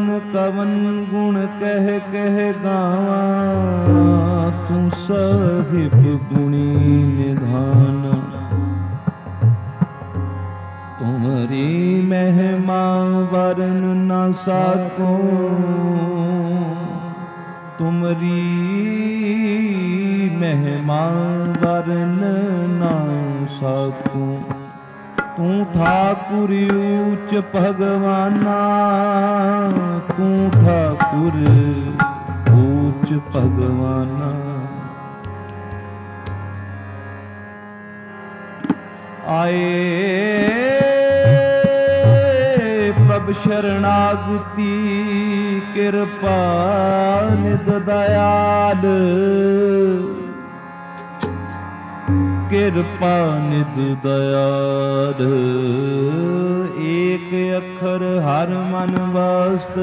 कवन कवन गुण कह कह गावा, तू साहिब गुणी निधान। तुम्हारी महिमा वरन न साको, तुम्हारी महिमा वरन न साको। तू ठाकुर ऊच भगवाना, तू ठाकुर ऊच भगवाना। आए प्रभ शरणागति, कृपा निध दयाल, कृपा निध दयाल। एक अखर हर मन वास्त,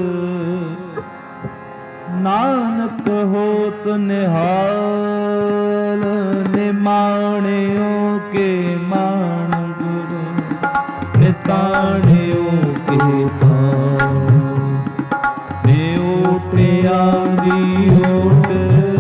नानक होत निहाल। निमाणियों के मान गुरु, निताणियों के तान। ओटियां दी ओट,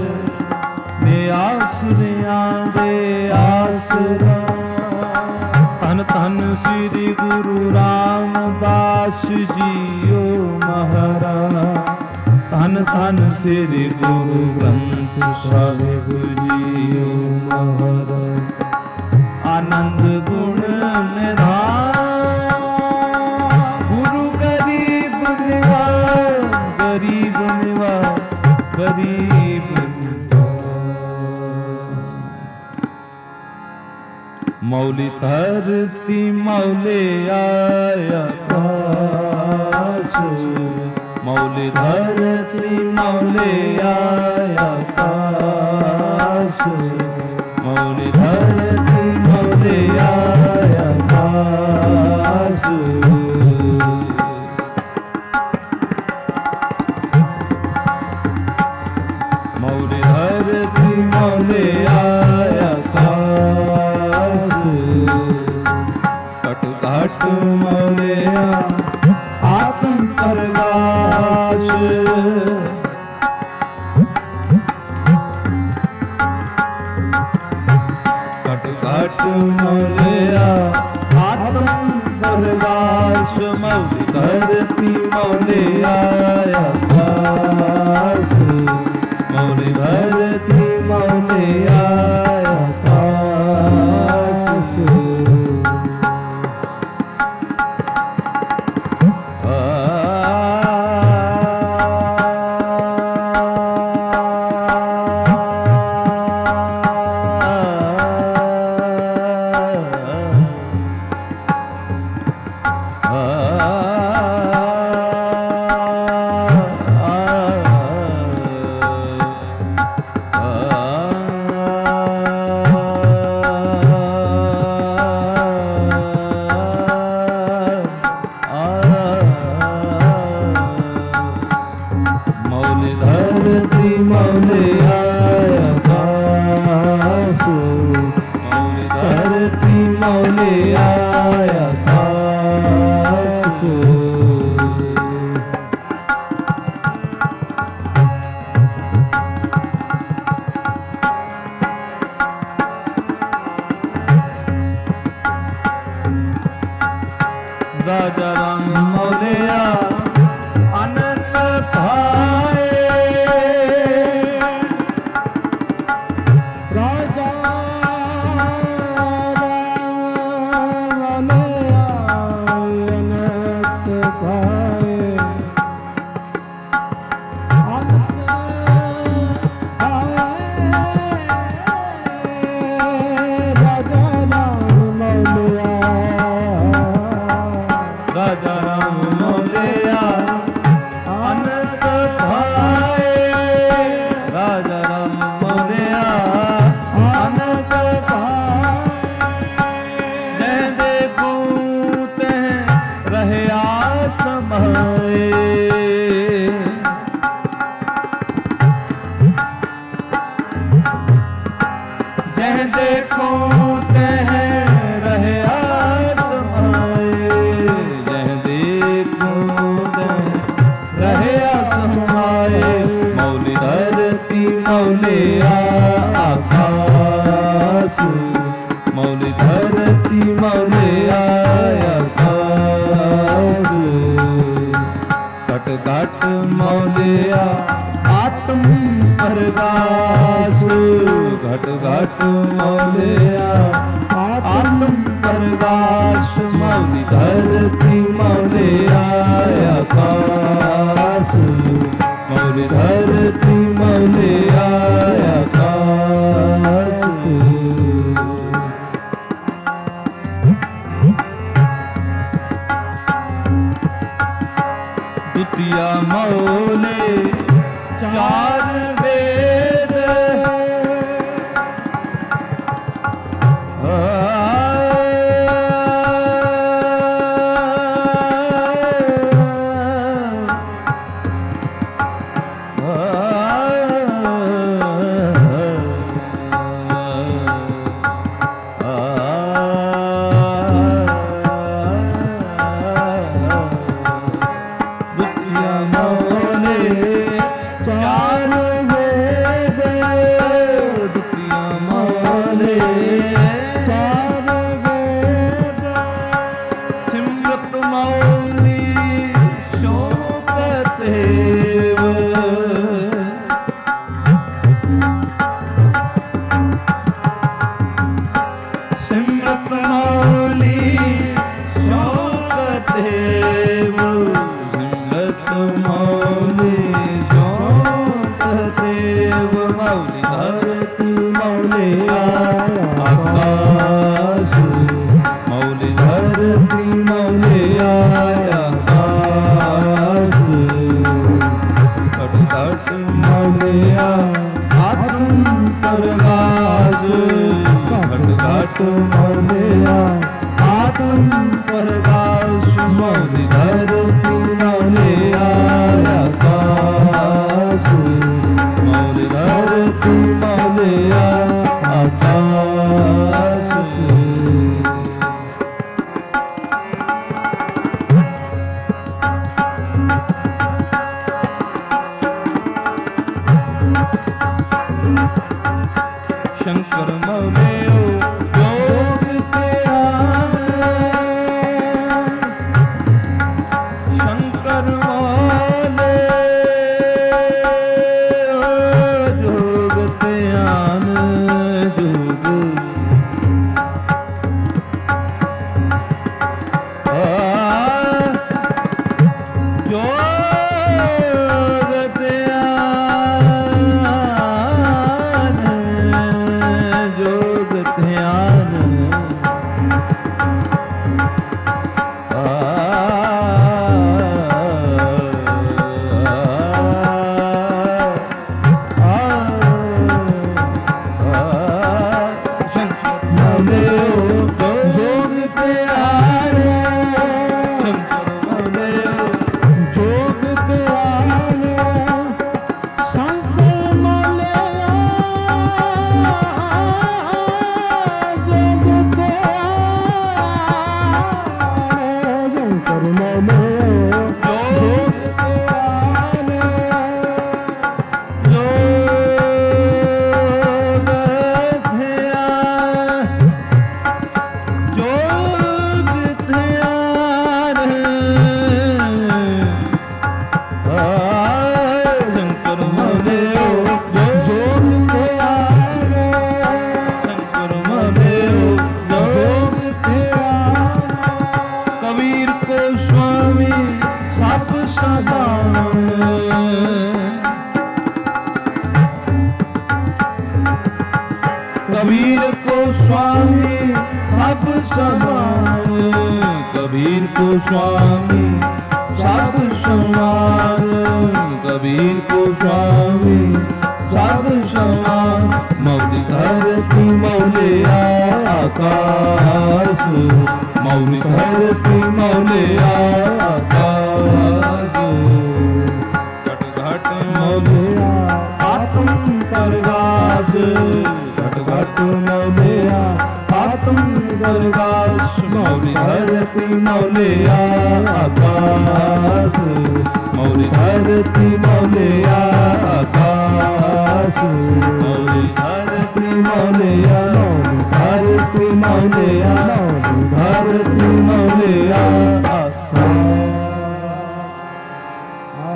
आसरियां दे आसरा। धन धन श्री गुरु रामदास जीओ महाराज। धन धन श्री गुरु ग्रंथ साहिब जीओ महाराज। आनंद गुण निधान, गुरु गरीब निवाज, गरीब निवाज, गरीब मौली धरती मौले आया पास। मौली धरती मौले आया पास। मौली धरती मौले आया पास। मौली धरती मौले आया पास। कट घाट मौलिया आत्म प्रकाश। कट घाट मौलिया आत्म प्रकाश। मौली धरती मौलिया पास। मौली धरती मौलिया राजा राम मौलिया अनंत भाए। मौलिया आकाश मौली धरती मौलिया आकाश घट घट मौलिया आत्म प्रकाश घट घट मौलिया आत्म प्रकाश मौली धरती मौलिया आकाश मौली धरती मौलिया आकाश द्वितीया मौले चार वेद शंकर मौले योग ध्यान शंकर मौले योग ध्यान योग कबीर को स्वामी सब समान कबीर को स्वामी सब समान कबीर को स्वामी सब समान मौली धरती मौले आकाश मौली धरती मौले आकाश घट घट मौले आत्म प्रकाश घट मौले आत्म प्रकाश मौली धरती मौले आकाश मौली धरती मौले आकाश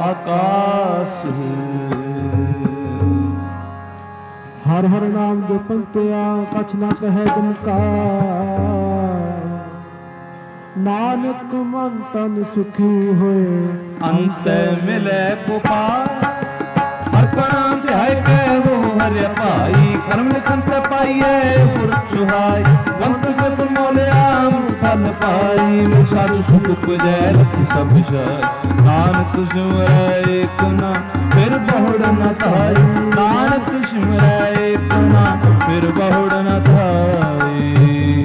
ਆਕਾਸ। ਹਰ ਹਰ ਨਾਮ ਜਪੰਤਿਆ ਕਛ ਨਾ ਕਹੈ ਜਮਕਾ। ਨਾਨਕ ਮਨ ਤਨ ਸੁਖੀ ਹੋਏ ਅੰਤ ਮਿਲੇ ਪੁਕਾਰ। ਹਰ ਕਾ ਨਾਮ ਧਿਆਇ ਕੈ ਹੋ ਹਰਿ ਭਾਈ। ਕਰਮ ਲਿਖਨ ਤੇ ਪਾਈਐ ਪੁਰ ਸੁਹਾਈ। ਵੰਤ ਜਪ ਮੋਲਿਆ ਫਲ ਪਾਈ। ਮਿਲ ਸਾਧੂ ਸੁਖ ਉਪਜੈ ਰਤਿ ਸਭ ਜਾਇ। ਨਾਨਕ ਸਿਮਰੈ ਏਕ ਨਾਮ ਫਿਰ ਬਹੁੜ ਨ ਧਾਈ। ਨਾਨਕ ਸਿਮਰੈ ਏਕ ਨਾਮ ਫਿਰ ਬਹੁੜ ਨ ਧਾਈ।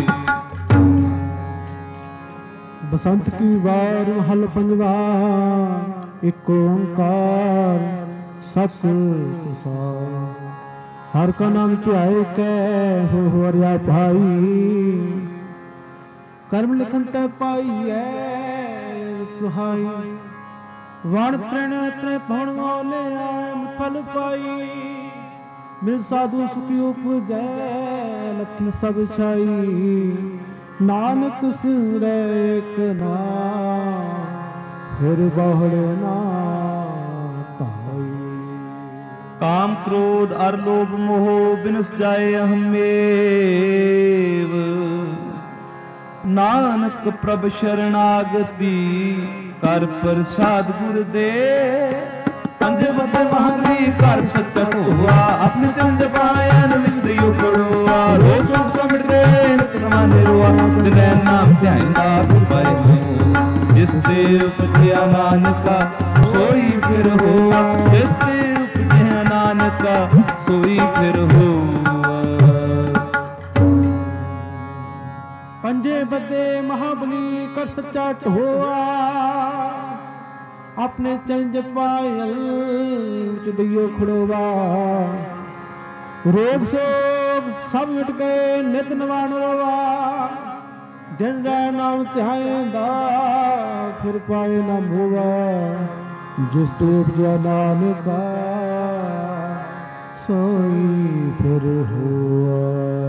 ਬਸੰਤ ਕੀ ਵਾਰ ਹਲ ਪੰਜਵਾ। ਇਕ ਓੰਕਾਰ ਸਤਿ ਸਾਰ। ਹਰ ਕਾ ਨਾਮ ਧਿਆਏ ਕੈ ਹੋ ਹਰਿਆ ਭਾਈ। ਕਰਮ ਲਿਖਨ ਤੈ ਪਾਈਐ ਸੁਹਾਈ। ਵਣ ਤ੍ਰਿਣ ਤ੍ਰਿ ਭਉਣ ਮੋਲਿਆ ਫਲ ਪਾਈ। ਮਿਲ ਸਾਧੂ ਸੁਖੀ ਉਪਜੈ ਲੱਥੀ ਸਭ ਛਾਈ। ਨਾਨਕ ਸਿਮਰੈ ਏਕ ਨਾਮ ਫਿਰ ਬਹੁੜ ਨਾ ਧਾਈ। ਕਾਮ ਕ੍ਰੋਧ ਅਰ ਲੋਭ ਮੋਹ ਬਿਨਸ ਜਾਏ ਅਹਮੇਵ। ਨਾਨਕ ਪ੍ਰਭ ਸ਼ਰਨਾਗਤੀ ਕਰ ਪ੍ਰਸਾਦ ਗੁਰ ਦੇ। ਪੰਜ ਬੱਦੇ ਮਹਾਂਗਰੀ ਕਰ ਸੱਚਾ ਢੋਆ। ਆਪਣੇ ਤਿੰਨ ਪਾਇਨ ਵਿੱਚ ਦਿਓ ਪੜੋਆ। ਰੋਜ਼ ਸੁਖ ਸਮਿਟ ਗਏ ਨਿਤ ਨਵਾਂ ਨਿਰਵਾ। ਦਿਨੈ ਨਾਮ ਧਿਆਇਂਦਾ ਗੁਰ ਪਾਏ ਹੋ। ਜਿਸ ਤੇ ਉਪਜਿਆ ਨਾਨਕਾ ਸੋਈ ਫਿਰ ਹੋਆ। ਜਿਸ ਤੇ ਉਪਜਿਆ ਨਾਨਕਾ ਸੋਈ ਫਿਰ ਹੋਆ। ਪੰਜੇ ਬੱਦੇ ਮਹਾਬਲੀ ਕਰ ਸੱਚਾ ਢੋਆ। ਆਪਣੇ ਚੰਜ ਪਾਇਲ ਚ ਦਿਓ ਖੜੋਵਾ। ਰੋਗ ਸੋਗ ਸਭ ਮਿਟ ਗਏ ਨਿਤ ਨਵਾਂ ਨਰਵਾ। ਦਿਨ ਰਹਿ ਨਾਮ ਧਿਆਇਂਦਾ ਫਿਰ ਪਾਏ ਨਾ ਮੋਵਾ। ਜਿਸ ਤੇ ਉਪਜਿਆ ਨਾਨਕਾ ਸੋਈ ਫਿਰ ਹੋਆ।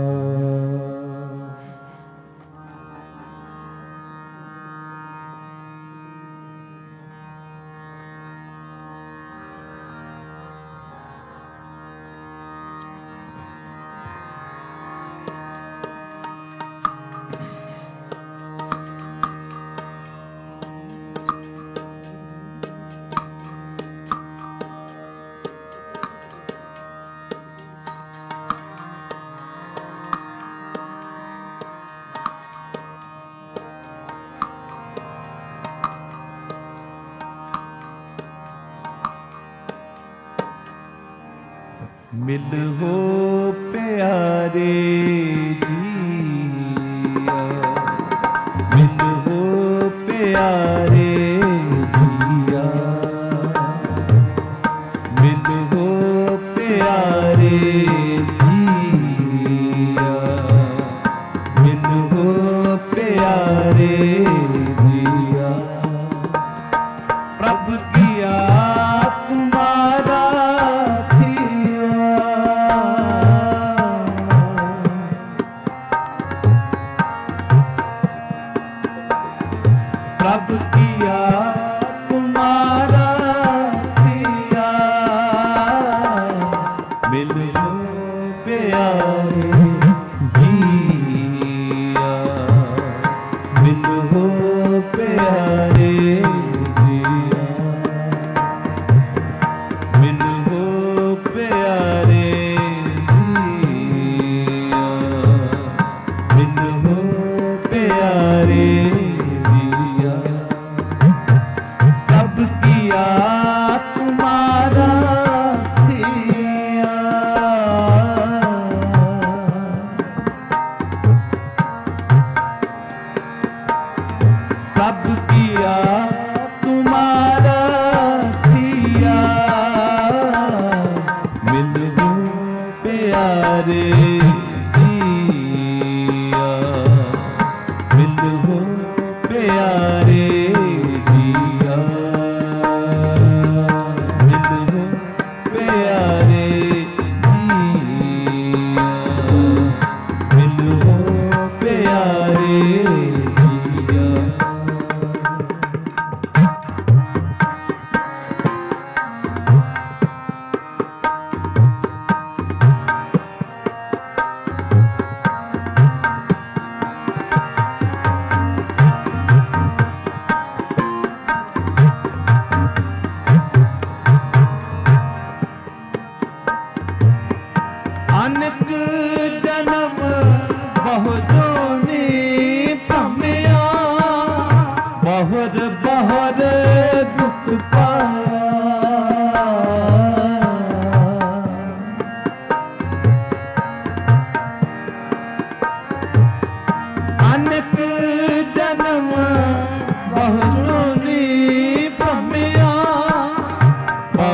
ਮਿਲ ਹੋ ਪਿਆਰੇ ਜੀਆ। ਮਿਲ ਹੋ ਪਿਆਰੇ ਜੀਆ। ਮਿਲ ਹੋ ਪਿਆਰੇ ਜੀਆ। ਮਿਲ ਹੋ ਪਿਆਰੇ ਜੀਆ। ਪ੍ਰਭ ਕੀਆ ਤੁਮਾਰਾ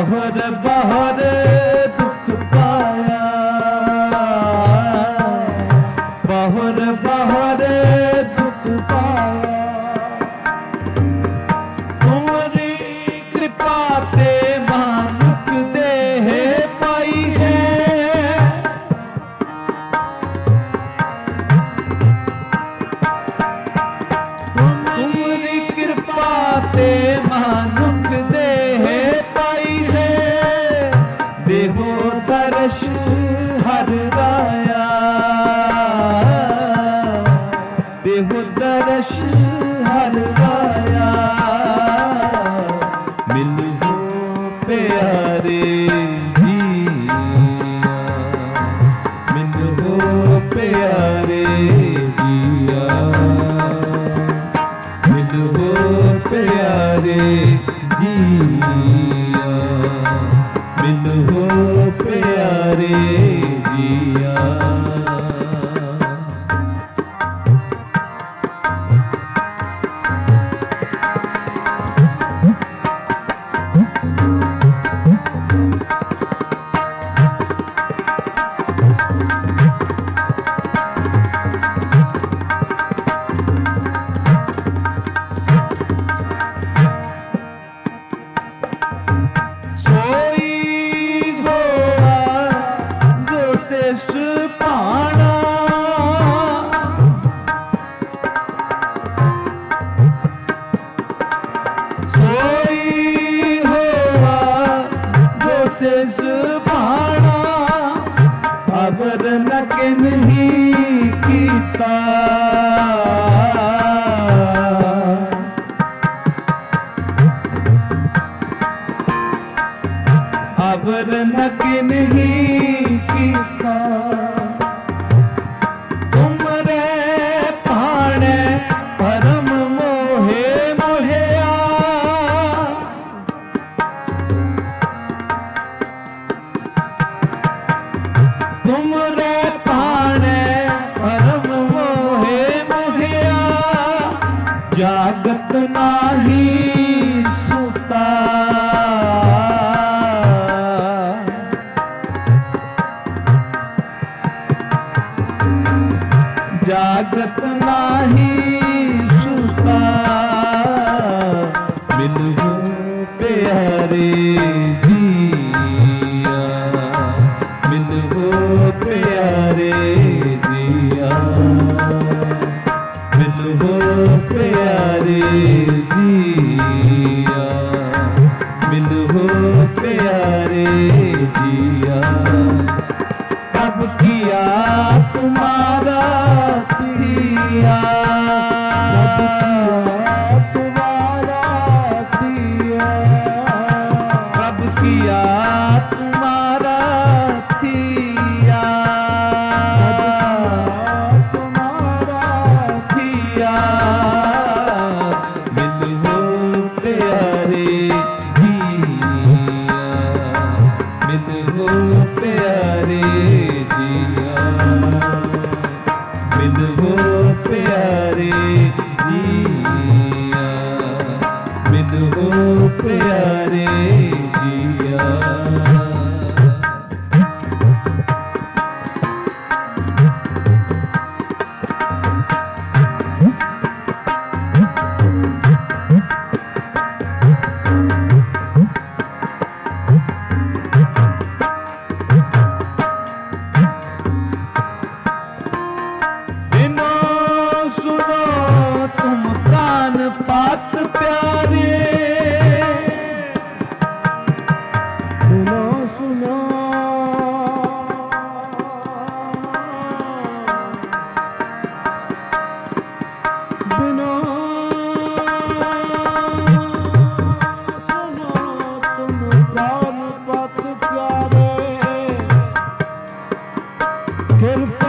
बाहर बाहर दुख पाया, बाहर बाहर दुख पाया। तुम्हारी कृपा ते मानुक देह पाई है, तुम्हारी कृपा ते मानुक देह पाई है। देहो दर्श हर राया, देहो दर्श हर राया। मिलो प्यारे जिया, मिलो प्यारे जिया, मिलो प्यारे जिया, मिलो प्यारे जिया। अबर नकिन ही कीता, अबर नकिन ही कीता। तुमरे भाणे परम मोहे मोहिया, तुमरे पाने परम मोहे मोहिया। जागत नाही सुता, जागत नाही सुता। मिलो प्यारे जिया, मिलो प्यारे जिया, मिलो प्यारे जिया, मिलो प्यारे जिया। कब किया तुम्हारा किया, तुम्हारा किया, कब किया तुम्हारा किया, तुम्हारा किया। मिलो प्यारे जिया, मिलो प्यारे जिया, मिलो प्यारे जिया, मिलो प्यारे जिया। पात प्यारे, सुनो सुनो बिनो सुनो तुम प्राण पात प्यारे। कृपा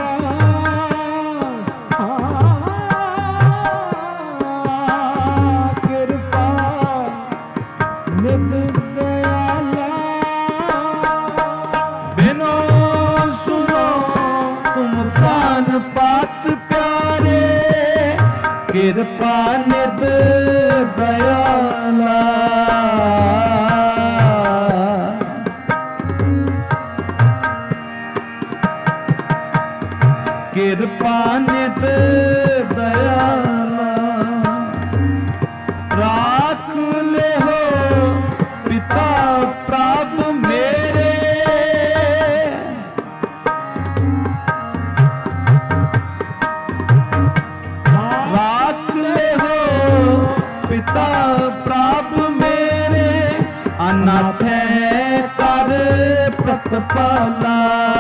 पात प्यारे, कृपा निध दयाला। दयाला राख ले हो पिता प्रभु मेरे राख ले हो पिता प्रभु मेरे अनाथ कर प्रतिपाला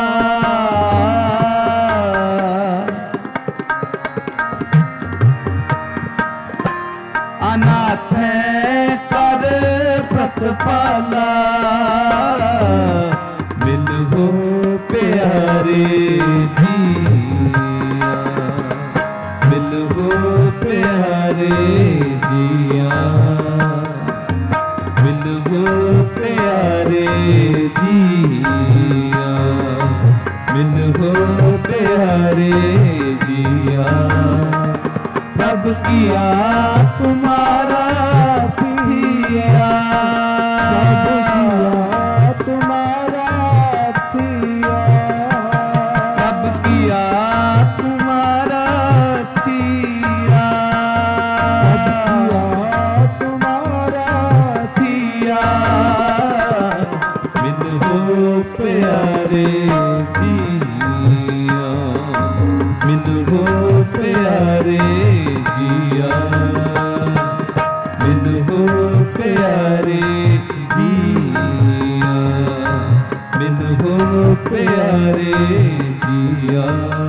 अनाथ कर प्रतिपाला मिलहो प्यारे जिया मिलहो प्यारे जिया मिलहो प्यारे जिया मिलहो प्यारे जिया प्रभु किया तुम्हारा पिया प्रभु किया तुम्हारा थिया प्रभु किया तुम्हारा थिया प्रभु किया तुम्हारा थिया मिलहो प्यारे जिया मिलहो प्यारे जिया मिलहो प्यारे जिया मिलहो प्यारे जिया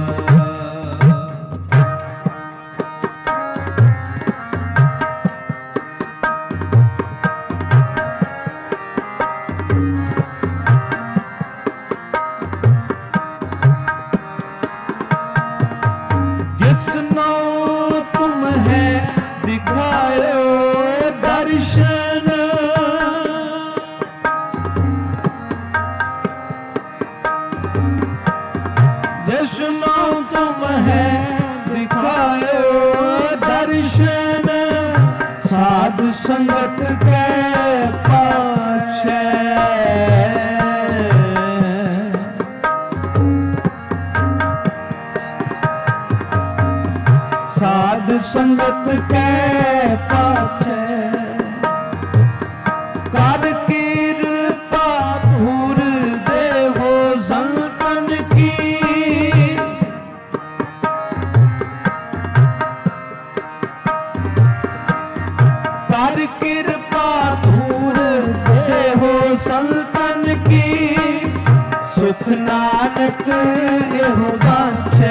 जिसनो तुम है दिखायो दर्शन जिसनो तुम है दिखायो दर्शन साध संगत के पाछे साध संगत के पाछे कर कृपा धूर देवो संतन की कर कृपा धूर देवो संतन की सुख नानक एहो बाछे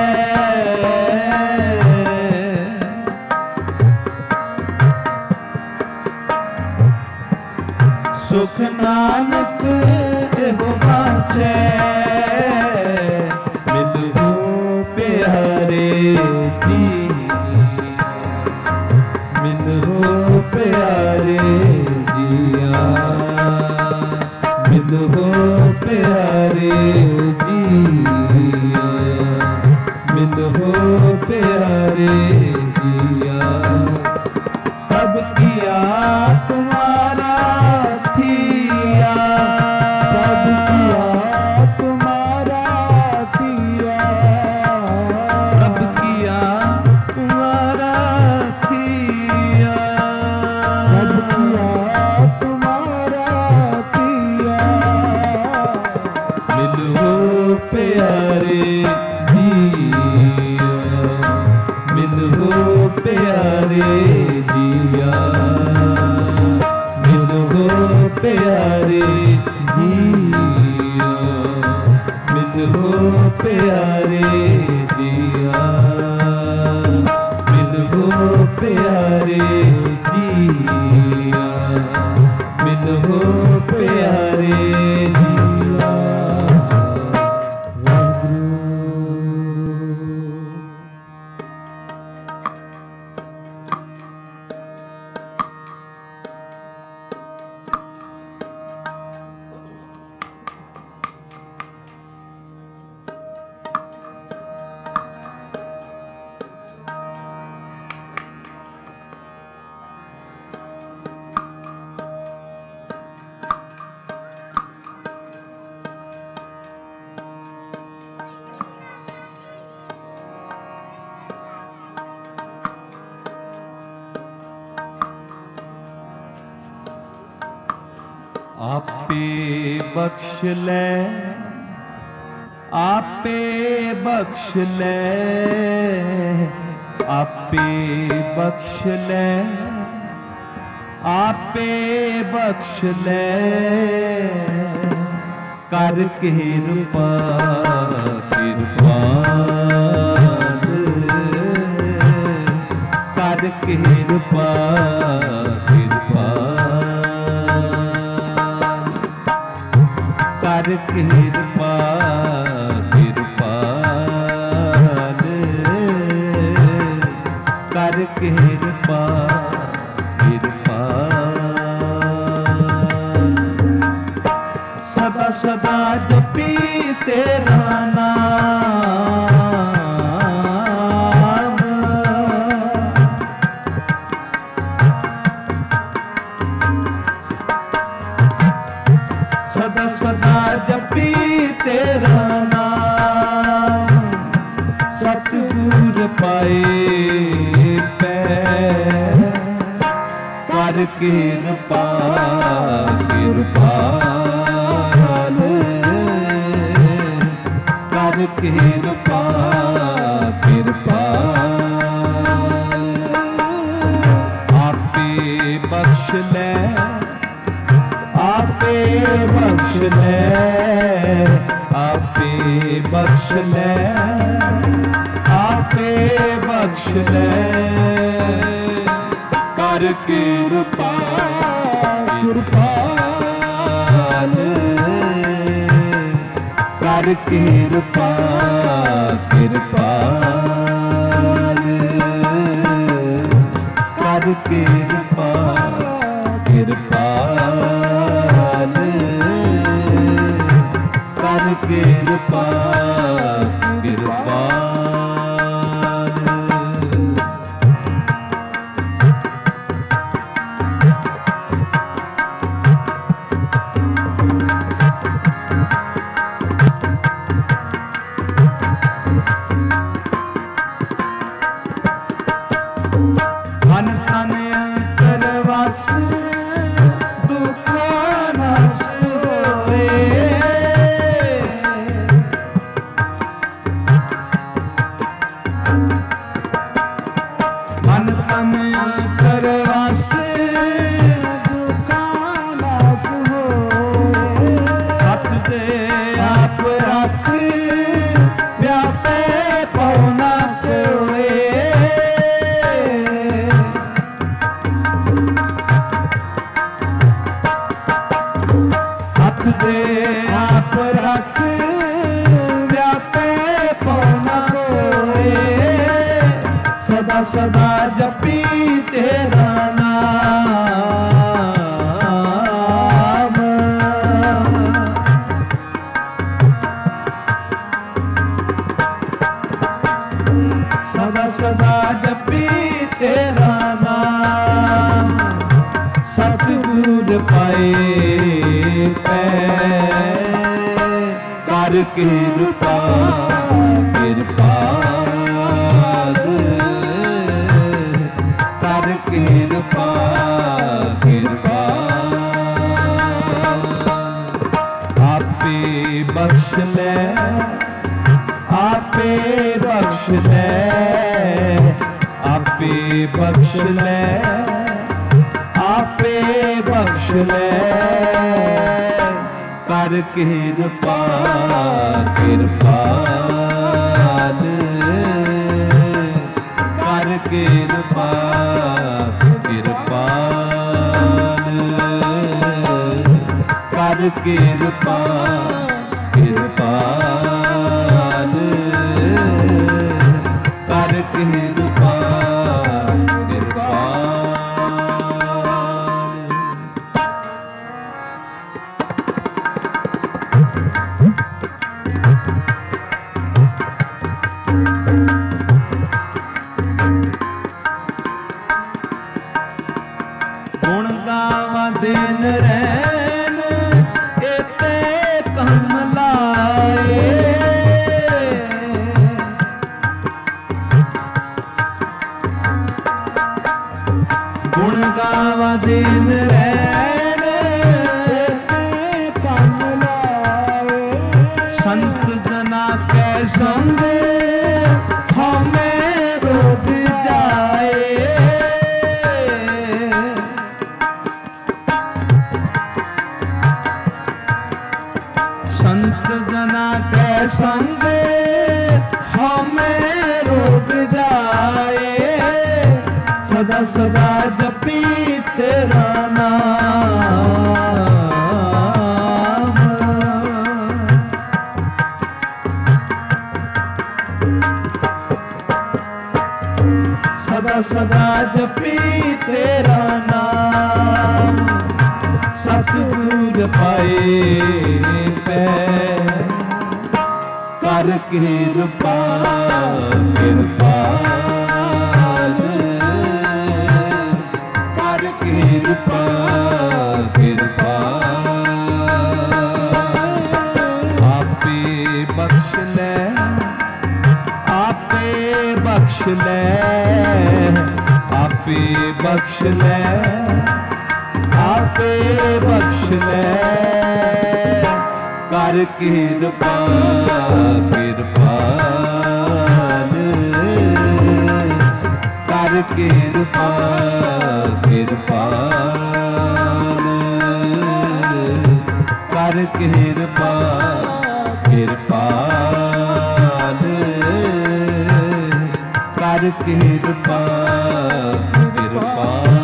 सुख नानक एहो बाछे मिलहो प्यारे जिया मिलहो प्यारे जिया मिलहो प्यारे जिया मिलहो प्यारे जिया तब किया तुम्हारा थिया प्रभु किया तुम्हारा थिया तब किया तुम्हारा थिया प्रभु किया तुम्हारा थिया मिलहो प्यारे जिया मिलहो प्यारे जिया मिलहो प्यारे जिया मिलहो प्यारे जिया मिलहो प्यारे जिया मिलहो प्यारे जिया ਆਪੇ ਬਖਸ਼ ਲੈ, ਆਪੇ ਬਖਸ਼ ਲੈ, ਆਪੇ ਬਖਸ਼ ਲੈ, ਆਪੇ ਬਖਸ਼ ਲੈ, ਕਰ ਕਿਰਪਾ ਕਿਰਪਾਲ, ਕਰ ਕਿਰਪਾ ਕਰ ਕਿਰਪਾ ਕਿਰਪਾਲ, ਕਰ ਕਿਰਪਾ ਕਿਰਪਾਲ। ਸਦਾ ਸਦਾ ਜਪੀ ਤੇਰਾ ਨਾਮ, ਸਦਾ ਸਦਾ ਜਪੀ ਤੇਰਾ ਨਾਮ, ਸਤਿਗੁਰ ਪਾਏ ਪੈ, ਕਰ ਕਿਰਪਾ ਕਿਰਪਾਲ, ਕਰ ਕਿਰਪਾ ਕਿਰਪਾਲ। ਆਪੇ ਬਖਸ਼ ਲੈ, ਆਪੇ ਬਖਸ਼ ਲੈ, ਆਪੇ ਬਖਸ਼ ਲੈ, ਆਪੇ ਬਖਸ਼ ਲੈ, ਕਰ ਕਿਰਪਾ ਕਿਰਪਾਲ, ਕਰ ਕਿਰਪਾ ਕਿਰਪਾਲ, ਕਰ ਕਿਰਪਾ ਕਿਰਪਾਲ, ਕਰ ਕਿਰਪਾ ਕਿਰਪਾਲ। ਮਨ ਤਨ ਅੰਤਰ ਵਸ, ਦੁਖਾਂ ਨਾਸ ਹੋਏ, ਮਨ ਤਨ ਅੰਤਰ ਵਸ, ਦੁਖਾਂ ਨਾਸ ਹੋਏ, ਹੱਥ ਦੇ ਆਪ ਰੱਖ, ਵਿਆਪੇ ਪਉ ਨਾ ਕੋਏ, ਹੱਥ ਦੇ ਆਪ ਰੱਖ, ਵਿਆਪੇ ਪਉ ਨਾ ਕੋਏ, ਸਦਾ ਸਦਾ ਜਪੀ ਤੇਰਾ ਨਾਮ, ਸਦਾ ਸਦਾ ਜਪੀ ਤੇਰਾ ਨਾਮ, ਸਤਿਗੁਰ ਪਾਏ ਪੈ, ਕਰ ਕਿਰਪਾ ਕਿਰਪਾਲ, ਕਰ ਕਿਰਪਾ ਕਿਰਪਾਲ। ਆਪੇ ਬਖਸ਼ ਲੈ, ਆਪੇ ਬਖਸ਼ ਲੈ, ਆਪੇ ਬਖਸ਼ ਲੈ, ਆਪੇ ਬਖਸ਼ ਲੈ, ਕਰ ਕਿਰਪਾ ਕਿਰਪਾਲ, ਕਰ ਕਿਰਪਾ ਕਿਰਪਾਲ, ਕਰ ਕਿਰਪਾ ਕਿਰਪਾਲ, ਕਰ ਕਿਰਪਾ ਕਿਰਪਾਲ। ਗੁਣ ਗਾਵਾਂ ਦਿਨ ਰਹਿਣ, ਇਤੇ ਕਹਨ संग हमें रोक जाए। संत जना के संग हमें रोक जाए। सदा सदा जपी तेरा नाम। सदा सदा जपी तेरा नाम। सतगुरु जपाए पै कर कृपा कृपाल। कर कृपा कृपाल। आपे बख्श ले आपे बख्श ले आपे बख्श ले आपे बख्श ले। कर कृपा कृपाल। कर कृपा कृपाल। कर कृपा कृपाल। कर कृपा कृपाल।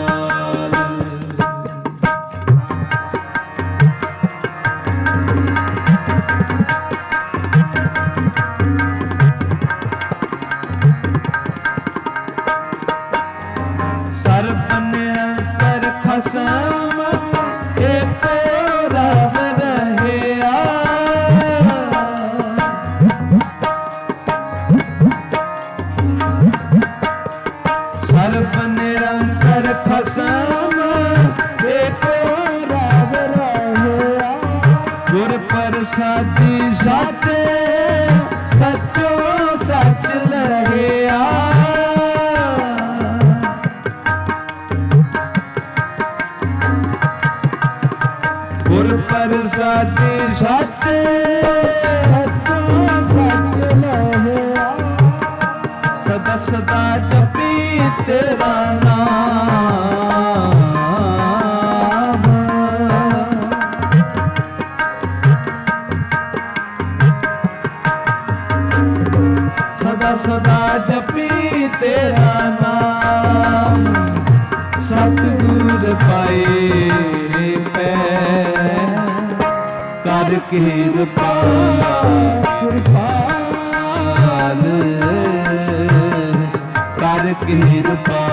सर्ब निरंतर खसम एको रब रहया। सर्ब निरंतर खसम एको रब रहया। गुर प्रसादी सच सचो सच लहया। गुर प्रसादी सच सचो सच लहया। सदा सदा जपी तेरा नाम। सदा सदा जपी तेरा नाम। सतगुर पाए पै कर कृपा कृपाल। कर कृपा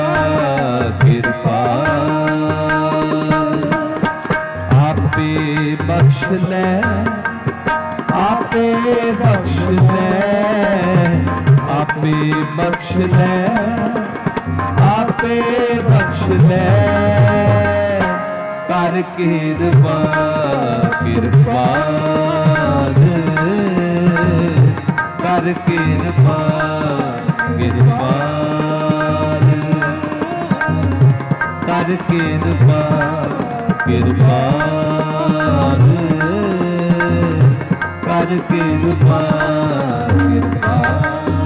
कृपाल। आपे बख्श ले आपे बख्श ले आपे बख्श ले आपे बख्श ले। कर कृपा कृपाल। कर कृपा कृपाल। कर कृपा कृपाल। कर कृपा कृपाल।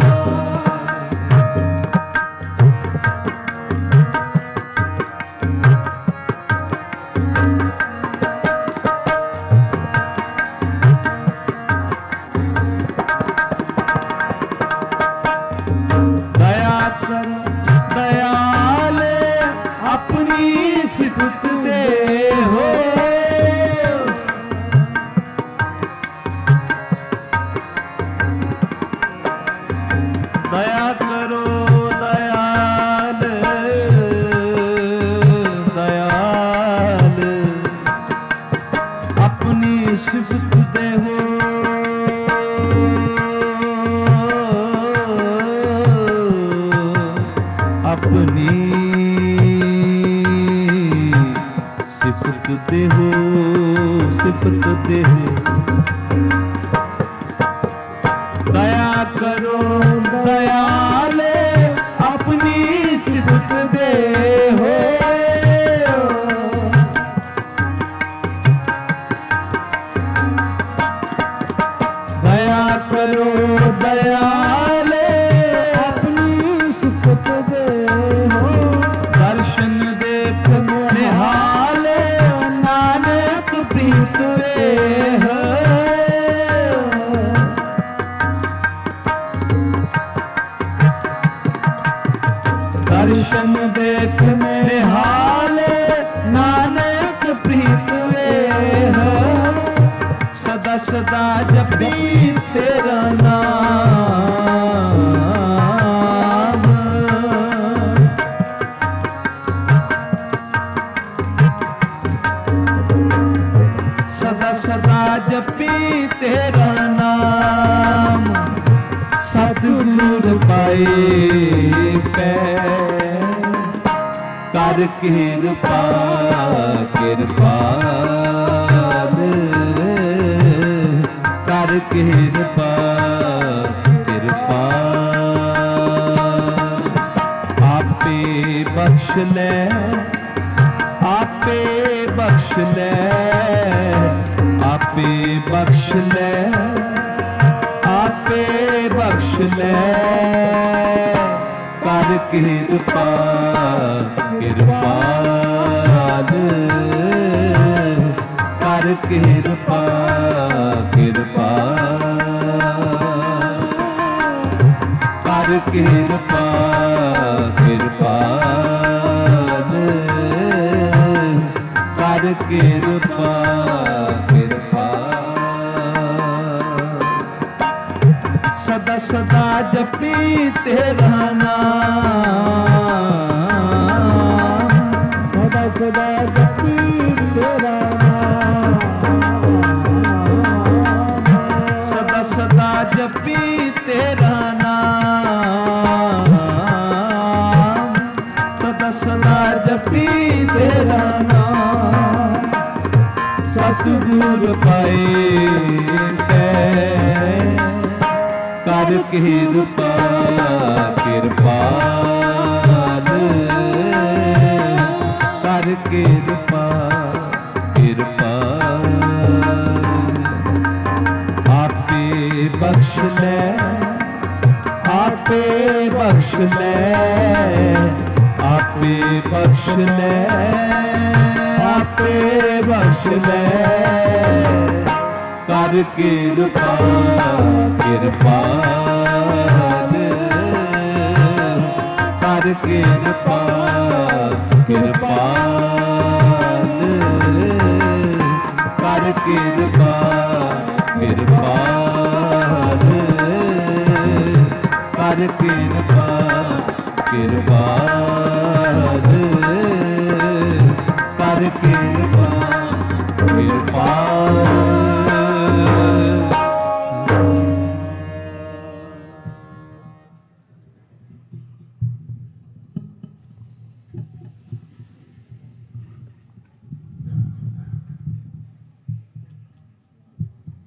दया कर दयाल अपनी सिफत दे हो। दया करो दयाल दयाल अपनी सिफत दे हो। अपनी सिफत दे हो सिफत दे हो। दया करो दयाल अपनी सिफत दे हो। दया करो ਸਦਾ ਜਪੀ ਤੇਰਾ ਨਾਮ, ਸਦਾ ਸਦਾ ਜਪੀ ਤੇਰਾ ਨਾਮ, ਸਤਿਗੁਰ ਪਾਏ ਪੈ ਕਰ ਕਿਰਪਾ ਕਿਰਪਾਲ, ਕਰ ਕਿਰਪਾ ਕਿਰਪਾਲ। ਆਪੇ ਬਖਸ਼ ਲੈ, ਆਪੇ ਬਖਸ਼ ਲੈ, ਆਪੇ ਬਖਸ਼ ਲੈ, ਆਪੇ ਬਖਸ਼ ਲੈ, ਕਰ ਕਿਰਪਾ ਕਿਰਪਾਲ, ਕਰ ਕਿਰਪਾ ਕਿਰਪਾਲ, ਕਰ ਕਿਰਪਾ ਕਿਰਪਾਲ, ਕਰ ਕਿਰਪਾ ਕਿਰਪਾਲ। ਸਦਾ ਸਦਾ ਜਪੀ ਤੇਰਾ ਨਾਮ, ਸਦਾ ਸਦਾ ਜਪੀ ਤੇਰਾ ਨਾਮ, ਸਦਾ ਸਦਾ ਜਪੀ ਤੇਰਾ ਨਾਮ, ਸਦਾ ਸਦਾ ਜਪੀ ਤੇਰਾ ਨਾਮ, ਸਤਿਗੁਰ ਪਾਏ ਪੈ ਕਰ ਕਿਰਪਾ ਕਿਰਪਾਲ, ਕਰ ਕਿਰਪਾ ਕਿਰਪਾਲ। ਆਪੇ ਬਖਸ਼ ਲੈ, ਆਪੇ ਬਖਸ਼ ਲੈ, ਆਪੇ ਬਖਸ਼ ਲੈ, ਆਪੇ ਬਖਸ਼ ਲੈ, ਕਰ ਕਿਰਪਾ ਕਿਰਪਾਲ, ਕਰ ਕਿਰਪਾ ਕਿਰਪਾਲ, ਕਰ ਕਿਰਪਾ ਕਿਰਪਾਲ, ਕਰ ਕਿਰਪਾ ਕਿਰਪਾਲ।